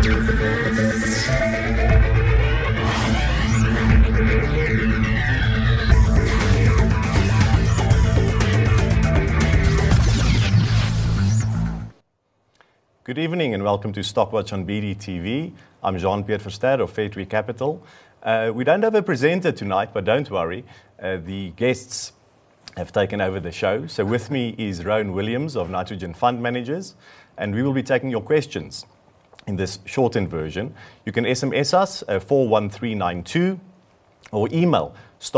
Good evening and welcome to Stockwatch on BDTV. I'm Jean-Pierre Verster of Fairtree Capital. We don't have a presenter tonight, but don't worry. The guests have taken over the show. So with me is Rowan Williams of Nitrogen Fund Managers, and we will be taking your questions in this shortened version. You can SMS us 41392 or email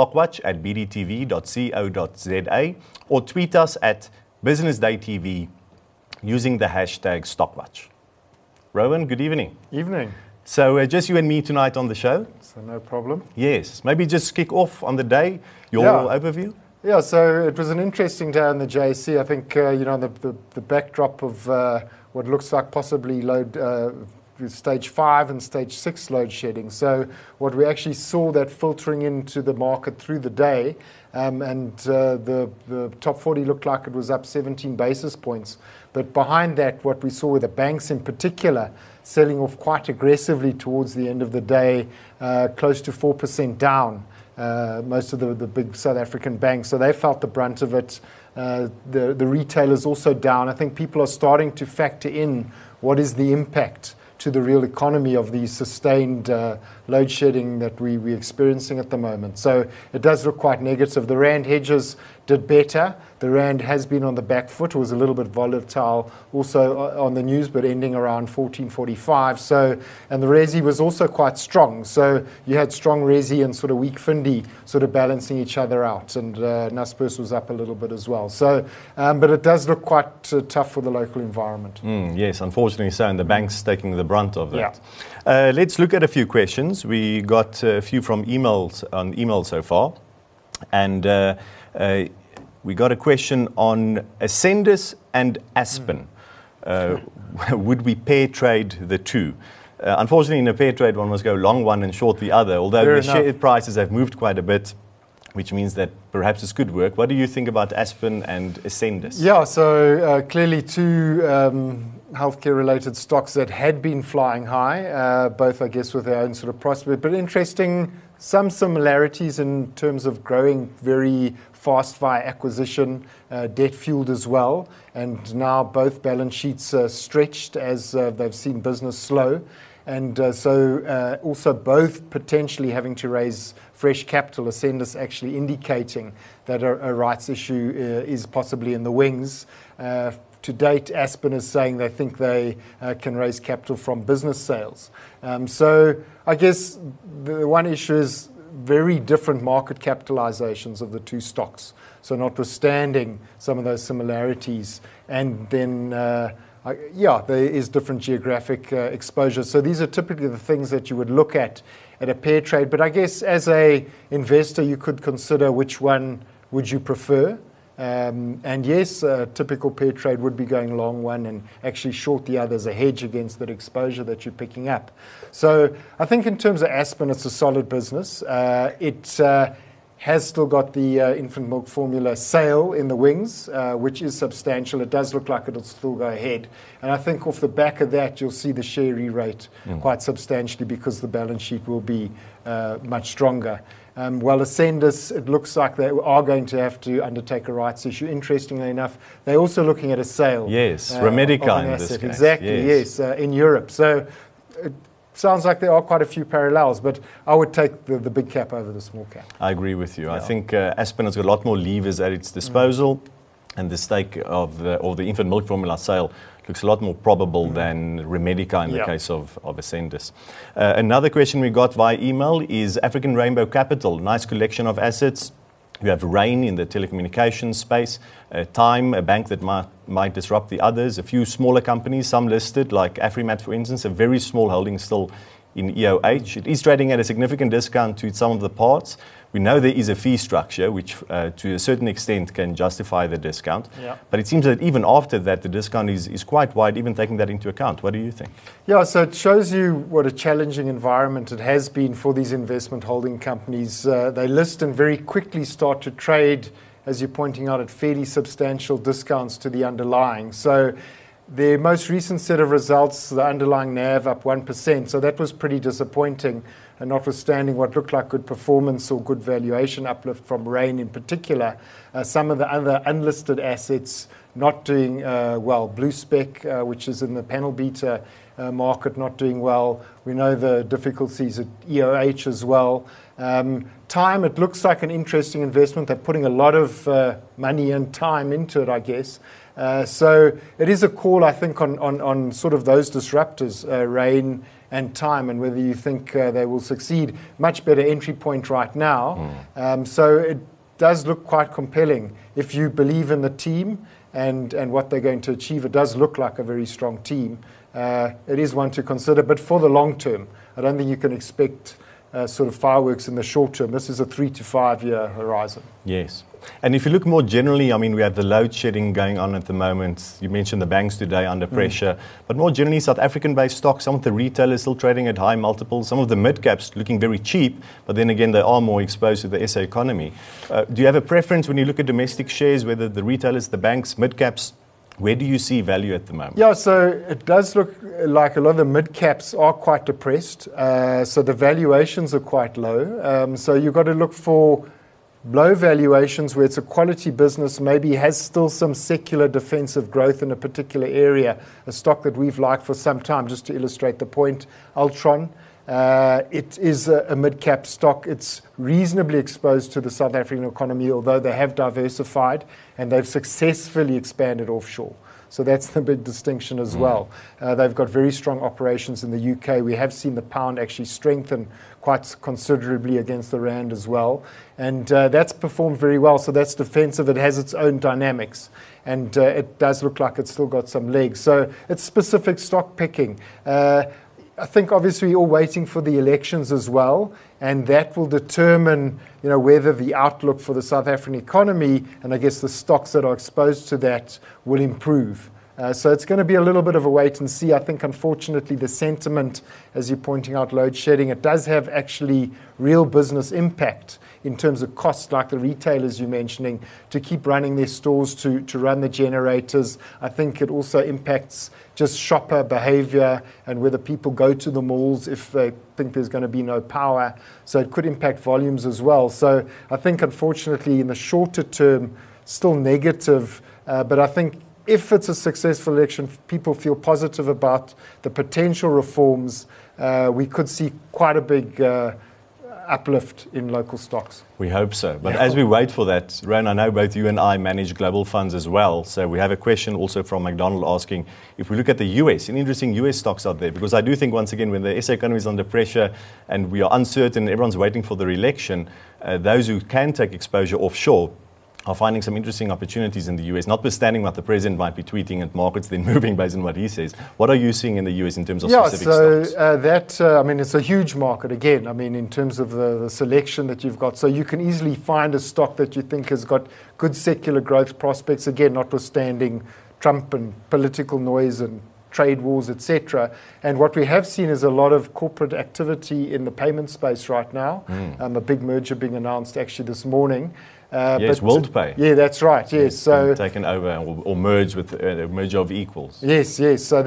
stockwatch@bdtv.co.za or tweet us at BusinessDayTV using the hashtag Stockwatch. Rowan, good evening. Evening. So just you and me tonight on the show. So no problem. Yes. Maybe just kick off on the day, your overview. Yeah, so it was an interesting day on the JSE. I think, the backdrop of what looks like possibly stage 5 and stage 6 load shedding. So what we actually saw that filtering into the market through the day, the top 40 looked like it was up 17 basis points. But behind that, what we saw with the banks in particular selling off quite aggressively towards the end of the day, close to 4% down, most of the big South African banks. So they felt the brunt of it. The retailers also down. I think people are starting to factor in what is the impact to the real economy of the sustained load shedding that we're experiencing at the moment. So it does look quite negative. The Rand hedges did better. The Rand has been on the back foot. It was a little bit volatile also on the news, but ending around 14.45. So, and the Resi was also quite strong. So you had strong Resi and sort of weak Findi sort of balancing each other out. And Naspers was up a little bit as well. So, but it does look quite tough for the local environment. Yes, unfortunately so. And the bank's taking the brunt of that. Yeah. Let's look at a few questions. We got a few from emails on email so far. And we got a question on Ascendis and Aspen. Would we pair trade the two? Unfortunately, in a pair trade, one must go long one and short the other, although the share prices have moved quite a bit, which means that perhaps this could work. What do you think about Aspen and Ascendis? Yeah, so clearly two healthcare-related stocks that had been flying high, both, I guess, with their own sort of prospect. But interesting, some similarities in terms of growing very fast via acquisition, debt-fueled as well. And now both balance sheets are stretched as they've seen business slow. And so also both potentially having to raise fresh capital. Ascendis actually indicating that a rights issue is possibly in the wings. To date, Aspen is saying they think they can raise capital from business sales. So I guess the one issue is very different market capitalizations of the two stocks. So notwithstanding some of those similarities, and then there is different geographic exposure. So these are typically the things that you would look at a pair trade. But I guess as a investor, you could consider which one would you prefer. And yes, a typical pair trade would be going long one and actually short the other as a hedge against that exposure that you're picking up. So I think in terms of Aspen, it's a solid business. It has still got the infant milk formula sale in the wings, which is substantial. It does look like it'll still go ahead. And I think off the back of that, you'll see the share re-rate quite substantially because the balance sheet will be much stronger. Well, Ascendis, it looks like they are going to have to undertake a rights issue. Interestingly enough, they're also looking at a sale. Yes, Remedica in this case. Exactly, yes, in Europe. So it sounds like there are quite a few parallels, but I would take the big cap over the small cap. I agree with you. Yeah. I think Aspen has got a lot more levers at its disposal, and the stake of the infant milk formula sale looks a lot more probable than Remedica in the case of Ascendis. Another question we got via email is African Rainbow Capital, nice collection of assets. You have Rain in the telecommunications space, Time, a bank that might disrupt the others, a few smaller companies, some listed, like Afrimat, for instance, a very small holding still in EOH. It is trading at a significant discount to some of the parts. We know there is a fee structure which to a certain extent can justify the discount. Yeah. But it seems that even after that, the discount is quite wide, even taking that into account. What do you think? Yeah, so it shows you what a challenging environment it has been for these investment holding companies. They list and very quickly start to trade, as you're pointing out, at fairly substantial discounts to the underlying. So their most recent set of results, the underlying NAV up 1%, so that was pretty disappointing, and notwithstanding what looked like good performance or good valuation uplift from Rain in particular, some of the other unlisted assets not doing well. Blue Spec, which is in the panel beta market, not doing well. We know the difficulties at EOH as well. Time, it looks like an interesting investment. They're putting a lot of money and time into it, I guess. So it is a call, I think, on sort of those disruptors, Rain and Time, and whether you think they will succeed. Much better entry point right now. So it does look quite compelling. If you believe in the team and what they're going to achieve, it does look like a very strong team. It is one to consider, but for the long term, I don't think you can expect sort of fireworks in the short term. This is a 3 to 5 year horizon. Yes. And if you look more generally, I mean, we have the load shedding going on at the moment. You mentioned the banks today under pressure. But more generally, South African-based stocks, some of the retailers still trading at high multiples, some of the mid-caps looking very cheap, but then again, they are more exposed to the SA economy. Do you have a preference when you look at domestic shares, whether the retailers, the banks, mid-caps? Where do you see value at the moment? Yeah, so it does look like a lot of the mid-caps are quite depressed. So the valuations are quite low. So you've got to look for low valuations where it's a quality business, maybe has still some secular defensive growth in a particular area, a stock that we've liked for some time, just to illustrate the point. Altron, it is a mid-cap stock. It's reasonably exposed to the South African economy, although they have diversified and they've successfully expanded offshore. So that's the big distinction as well. They've got very strong operations in the UK. We have seen the pound actually strengthen quite considerably against the rand as well. And that's performed very well. So that's defensive. It has its own dynamics. And it does look like it's still got some legs. So it's specific stock picking. I think obviously we're all waiting for the elections as well, and that will determine, whether the outlook for the South African economy and I guess the stocks that are exposed to that will improve. So it's going to be a little bit of a wait and see. I think, unfortunately, the sentiment, as you're pointing out, load shedding, it does have actually real business impact in terms of costs, like the retailers you're mentioning, to keep running their stores, to run the generators. I think it also impacts just shopper behavior and whether people go to the malls if they think there's going to be no power. So it could impact volumes as well. So I think, unfortunately, in the shorter term, still negative. But I think if it's a successful election, people feel positive about the potential reforms, we could see quite a big uplift in local stocks. We hope so. But as we wait for that, Rowan, I know both you and I manage global funds as well. So we have a question also from McDonald asking if we look at the US, and interesting US stocks out there, because I do think, once again, when the SA economy is under pressure and we are uncertain, everyone's waiting for the re-election, those who can take exposure offshore are finding some interesting opportunities in the US, notwithstanding what the president might be tweeting and markets then moving based on what he says. What are you seeing in the US in terms of specific stocks? It's a huge market again, in terms of the selection that you've got. So you can easily find a stock that you think has got good secular growth prospects, again, notwithstanding Trump and political noise and trade wars, etc. And what we have seen is a lot of corporate activity in the payment space right now. A big merger being announced actually this morning. Yes, WorldPay. Yeah, that's right. Yes, so taken over or merged with a merger of equals. Yes. So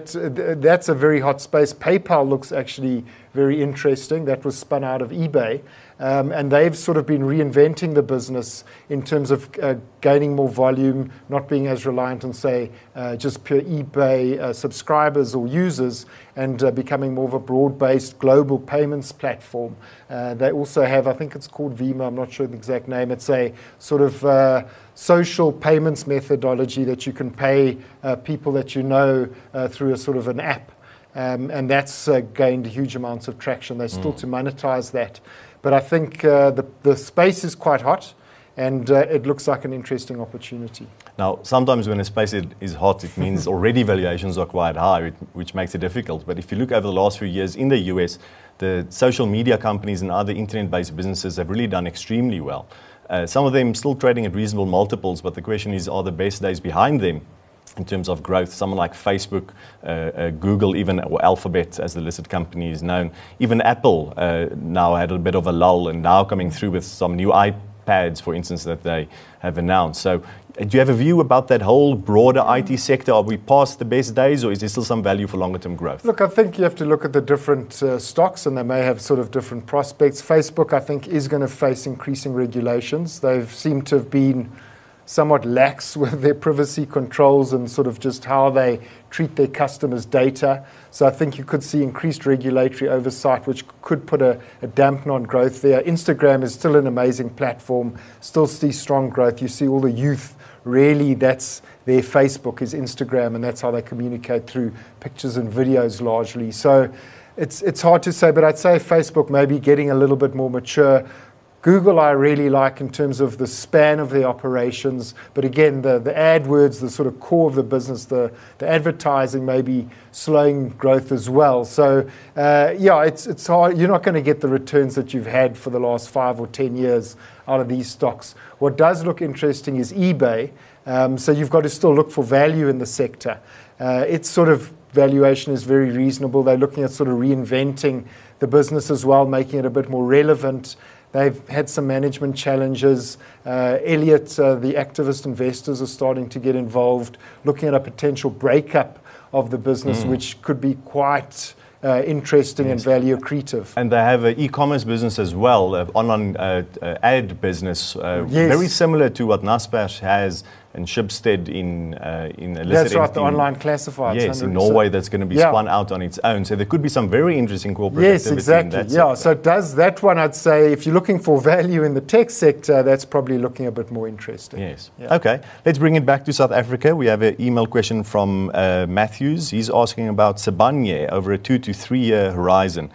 that's a very hot space. PayPal looks actually very interesting. That was spun out of eBay, and they've sort of been reinventing the business in terms of gaining more volume, not being as reliant on, say, just pure eBay subscribers or users, and becoming more of a broad-based global payments platform. They also have, I think it's called Vima, I'm not sure the exact name. It's a sort of social payments methodology that you can pay people that you know through a sort of an app. And that's gained huge amounts of traction. They're still to monetize that. But I think the space is quite hot, and it looks like an interesting opportunity. Now, sometimes when a space is hot, it means already valuations are quite high, which makes it difficult. But if you look over the last few years in the US, the social media companies and other internet-based businesses have really done extremely well. Some of them still trading at reasonable multiples, but the question is, are the best days behind them in terms of growth? Someone like Facebook, Google, even, or Alphabet, as the listed company is known. Even Apple now had a bit of a lull and now coming through with some new pads, for instance, that they have announced. So do you have a view about that whole broader IT sector? Are we past the best days, or is there still some value for longer term growth? Look, I think you have to look at the different stocks, and they may have sort of different prospects. Facebook, I think, is going to face increasing regulations. They've seemed to have been somewhat lax with their privacy controls and sort of just how they treat their customers' data. So I think you could see increased regulatory oversight, which could put a dampener on growth there. Instagram is still an amazing platform, still sees strong growth. You see all the youth, really, that's their Facebook is Instagram, and that's how they communicate through pictures and videos largely. So it's hard to say, but I'd say Facebook may be getting a little bit more mature. Google I really like in terms of the span of their operations, but again, the AdWords, the sort of core of the business, the advertising may be slowing growth as well. So it's hard. You're not going to get the returns that you've had for the last 5 or 10 years out of these stocks. What does look interesting is eBay. So you've got to still look for value in the sector. Its sort of valuation is very reasonable. They're looking at sort of reinventing the business as well, making it a bit more relevant. They've had some management challenges. Elliott, the activist investors, are starting to get involved, looking at a potential breakup of the business, which could be quite interesting and value accretive. And they have an e-commerce business as well, an online ad business, very similar to what Naspers has and Schibsted in a listed That's right, the online classifieds. Yes, in Norway, that's going to be spun out on its own. So there could be some very interesting corporate activity. Yes, exactly. In that So does that one, I'd say, if you're looking for value in the tech sector, that's probably looking a bit more interesting. Yes. Yeah. Okay, let's bring it back to South Africa. We have an email question from Matthews. He's asking about Sibanye over a 2 to 3 year horizon.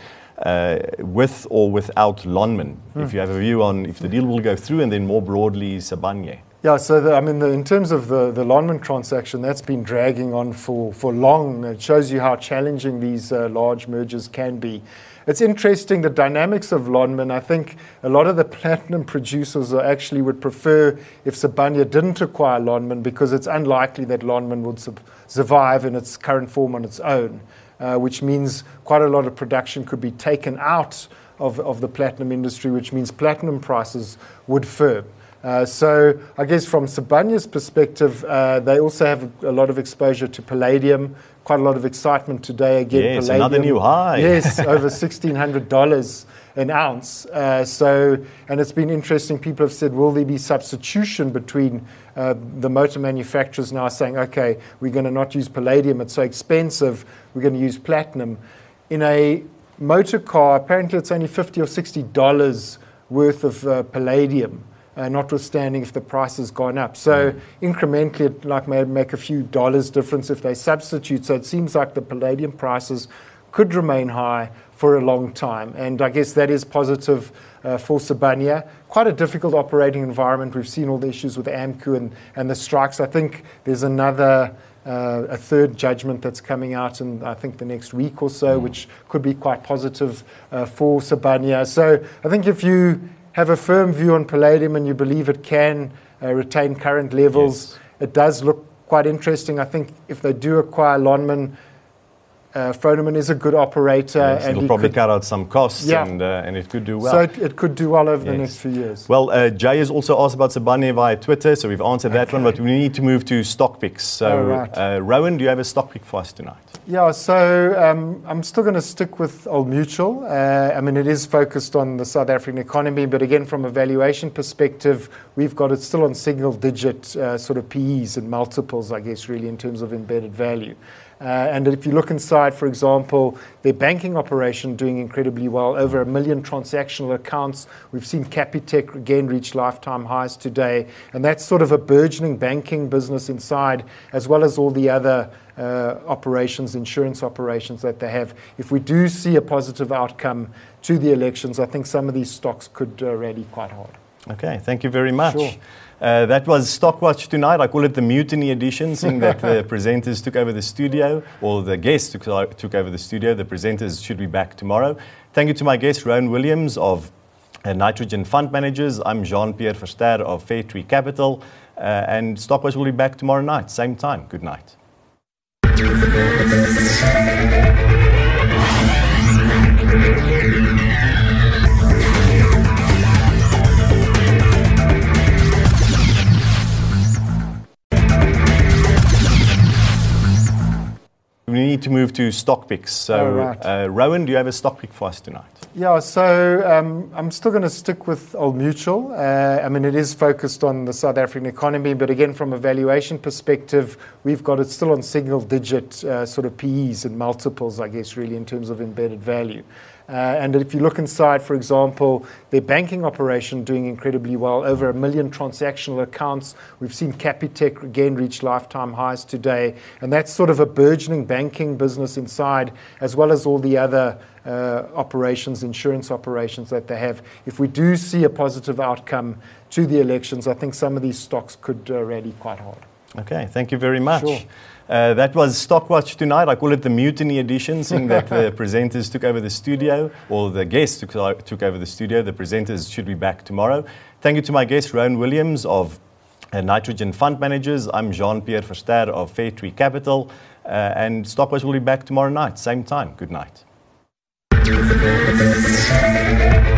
With or without Lonmin, if you have a view on if the deal will go through, and then more broadly Sibanye. Yeah, so in terms of the Lonmin transaction, that's been dragging on for long. It shows you how challenging these large mergers can be. It's interesting, the dynamics of Lonmin. I think a lot of the platinum producers actually would prefer if Sibanye didn't acquire Lonmin, because it's unlikely that Lonmin would survive in its current form on its own, which means quite a lot of production could be taken out of the platinum industry, which means platinum prices would firm. So I guess from Sibanye's perspective, they also have a lot of exposure to palladium, quite a lot of excitement today. Again, yes, palladium, another new high. Yes, over $1,600 an ounce. And it's been interesting. People have said, will there be substitution between the motor manufacturers now saying, okay, we're going to not use palladium, it's so expensive, we're going to use platinum. In a motor car, apparently it's only $50 or $60 worth of palladium. Notwithstanding if the price has gone up. So incrementally, it may make a few dollars difference if they substitute. So it seems like the palladium prices could remain high for a long time. And I guess that is positive for Sibanye. Quite a difficult operating environment. We've seen all the issues with AMCU and the strikes. I think there's a third judgment that's coming out in, I think, the next week or so, which could be quite positive for Sibanye. So I think if you have a firm view on palladium and you believe it can retain current levels, it does look quite interesting. I think if they do acquire Lonmin, Froneman is a good operator. Yes, and it'll probably cut out some costs, and it could do well. So it could do well over the next few years. Well, Jay has also asked about Sibanye via Twitter, so we've answered that one, but we need to move to stock picks. So, Rowan, do you have a stock pick for us tonight? Yeah, so I'm still going to stick with Old Mutual. It is focused on the South African economy, but again, from a valuation perspective, we've got it still on single-digit sort of PEs and multiples, I guess, really, in terms of embedded value. And if you look inside, for example, their banking operation doing incredibly well, over 1 million transactional accounts. We've seen Capitec again reach lifetime highs today. And that's sort of a burgeoning banking business inside, as well as all the other operations, insurance operations that they have. If we do see a positive outcome to the elections, I think some of these stocks could rally quite hard. Okay, thank you very much. Sure. That was Stockwatch tonight. I call it the Mutiny edition, seeing that the presenters took over the studio, or the guests took over the studio. The presenters should be back tomorrow. Thank you to my guest, Rowan Williams of Nitrogen Fund Managers. I'm Jean-Pierre Verster of Fairtree Capital. And Stockwatch will be back tomorrow night, same time. Good night. to move to stock picks. So, Rowan, do you have a stock pick for us tonight? Yeah, so I'm still going to stick with Old Mutual. I mean, it is focused on the South African economy, but again, from a valuation perspective, we've got it still on single-digit sort of PEs and multiples, I guess, really, in terms of embedded value. And if you look inside, for example, their banking operation doing incredibly well, over 1 million transactional accounts. We've seen Capitec again reach lifetime highs today. And that's sort of a burgeoning banking business inside, as well as all the other operations, insurance operations that they have. If we do see a positive outcome to the elections, I think some of these stocks could rally quite hard. Okay, thank you very much. Sure. That was Stockwatch tonight. I call it the mutiny edition, seeing that the presenters took over the studio, or the guests took over the studio. The presenters should be back tomorrow. Thank you to my guest, Rowan Williams of Nitrogen Fund Managers. I'm Jean-Pierre Verster of Fairtree Capital. And Stockwatch will be back tomorrow night, same time. Good night.